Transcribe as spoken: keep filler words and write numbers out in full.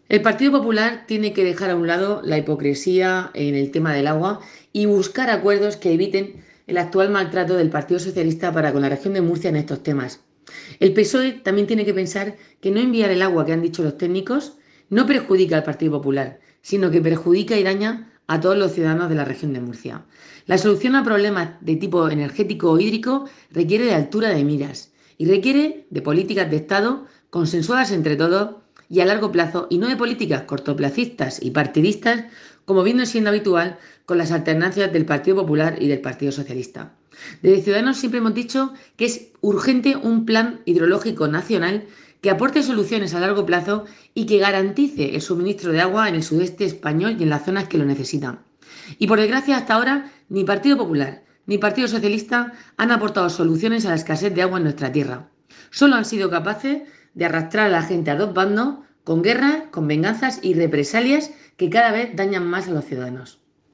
El Partido Popular tiene que dejar a un lado la hipocresía en el tema del agua y buscar acuerdos que eviten el actual maltrato del Partido Socialista para con la región de Murcia en estos temas. El P S O E también tiene que pensar que no enviar el agua que han dicho los técnicos no perjudica al Partido Popular, sino que perjudica y daña a todos los ciudadanos de la región de Murcia. La solución a problemas de tipo energético o hídrico requiere de altura de miras y requiere de políticas de Estado consensuadas entre todos y a largo plazo y no de políticas cortoplacistas y partidistas como viene siendo habitual con las alternancias del Partido Popular y del Partido Socialista. Desde Ciudadanos siempre hemos dicho que es urgente un plan hidrológico nacional que aporte soluciones a largo plazo y que garantice el suministro de agua en el sudeste español y en las zonas que lo necesitan. Y por desgracia, hasta ahora, ni Partido Popular ni Partido Socialista han aportado soluciones a la escasez de agua en nuestra tierra. Solo han sido capaces de arrastrar a la gente a dos bandos con guerras, con venganzas y represalias que cada vez dañan más a los ciudadanos.